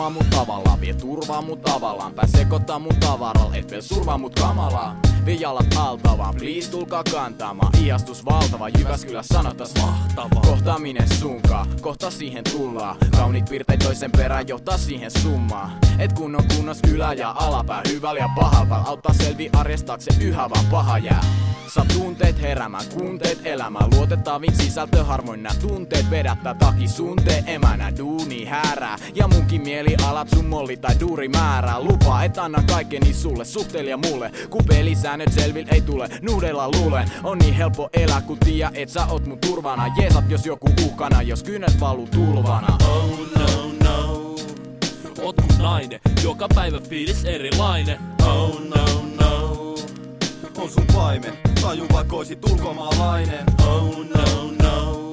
surmaa mut tavallaan, vie turvaa mut tavallaan. Pää sekoittaa mun tavaral, et veel surmaa mut kamalaa. Vie jalat alta vaan, please tulkaa kantaamaan. Ihastus valtava, Jyväskylä sanottas mahtava. Kohtaaminen sunkaa, kohta siihen tullaan. Kauniit piirteet toisen perään johtaa siihen summaan. Et kun on kunnos ylä- ja alapää, hyvällä ja pahalla auttaa selvi arjestaakse yhä vaan paha jää. Saa tunteet heräämään, kunteet elämään. Luotettavin sisältö harvoin nää tunteet vedättää taki suntee emänä duuni häärää. Ja munkin mieli alat sun molli tai duuri määrää. Lupaa et anna kaikeni sulle, suhtelia mulle. Kun pelisäännöt selvil ei tule, nuudella luulen. On niin helppo elää kun tiiä et sä oot mun turvana. Jeesat jos joku uhkana, jos kynnet valuu tulvana. Oh no no, oot mun nainen, joka päivä fiilis erilainen. Oh no no, on sun paimen, tajun vaikka oisit ulkomaalainen. oh no no,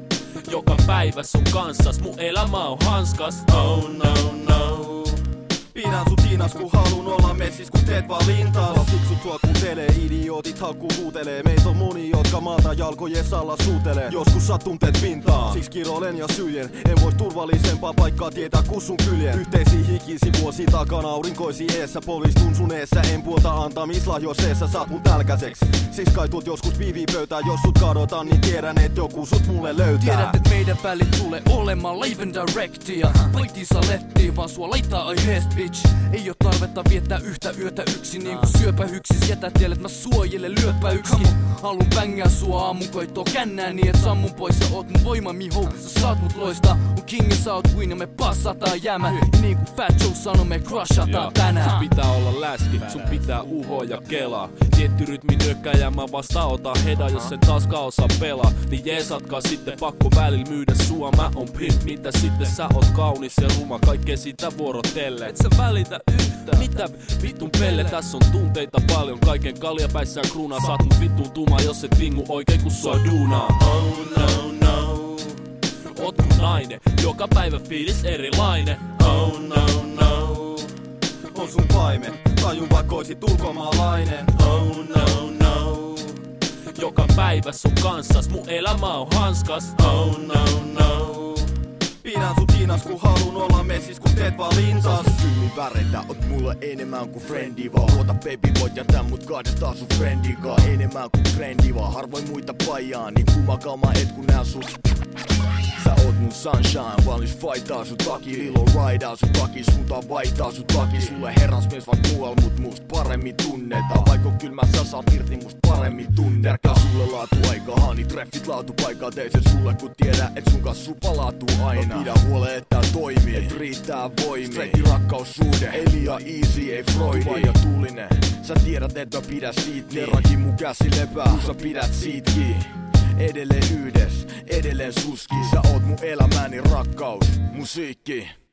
joka päivä sun kanssas, mun elämä on hanskas. Oh no no, Pidän sut hinas kun halun olla messis kun teet valintas. Fiksut sua kuuntelee, idiootit haukku huutelee. Meitä on moni jotka maata jalkojen alla suutelee. Joskus sä tunteet pintaan, siksi kiroilen ja syjen. En vois turvallisempaa paikkaa tietää kun sun kyljen. Yhteisi hikisi vuosi takana aurinkoisi eessä. Polistun sun eessä, en puolta antamislahjoseessa. Saat mun tälkäseks, siis kai tuut joskus viivipöytään. Jos sut kadotan niin tiedän et joku sut mulle löytää. Tiedät et meidän välit tulee olemaan live and directia. Pointiin salettiin vaan sua laittaa aiheest bitch. Ei oo tarvetta viettää yhtä yötä yksin niin kuin syöpähyksis. Jätä tielle, et mä suojele lyöpä yksin. Haluun bängää sua aamun koittoo kännää niin et sammun pois. Sä oot mun voima miho, sä saat mut loistaa. Mun king ja sä oot queen ja me passataan jäämään. Niin kuin Fat Joe sanoo me crushataan tänään. Sun pitää olla läski, sun pitää uhoa ja kelaa. Tietty rytmi nyökkääjä mä vastaanotan heda. Jos sen taaskaan osaa pelaa, niin jeesatkaa sitten pakko välillä myydä sua. Mä on pimp, mitä sitten sä oot kaunis ja ruma. Kaikkea sitä vuorotellen. Et sä välitä yhtään. Mitä vitun pelle, tässä on tunteita paljon. Kaiken kaljapäissään kruunaa. Saat mut vitun tuma, jos et vingu oikein kun sua duunaa. Oh no no, oot mun nainen, joka päivä fiilis erilainen. Oh no no, on sun paimen, tajun vaikka oisit ulkomaalainen. oh no no, joka päivä sun kanssas, mun elämä on hanskas. Oh no no, Pidän sut hinas kun halun olla messis kun teet valintas. Sylmin väreitä, oot mulle enemmän kuin friendi vaan. Luota baby voit jätää mut kahdestaan sun friendikaa. Enemmän kuin trendi vaan, harvoin muita paijaa. Niin kumakama et kun nää sut. Sä oot mun sunshine, valmis fightaa sun taki. Lilo raidaa sun taki, suuntaan vaihtaa sun taki. Sulle herrasmies vaan muual mut must paremmin tunnetaan. Vaikka on kylmä sä saat irti must paremmin tunnetaan. Tärkää sulle laatu aikaa, niin treffit laatupaikaa. Tein sen sulle kun tiedä et sun kanssa sun palautuu aina. Mä pidän huoleen et tää toimii, et riittää voimia. Straighti rakkaussuhde, ei liian easy, ei Freudi. Vai ja tuulinen, sä tiedät et mä pidä siitä. Kerrankin mun käsi lepää, kun sä pidät siitä kiinni. Edelleen yhdes, edelleen suski. Sä oot mun elämäni rakkaus, musiikki.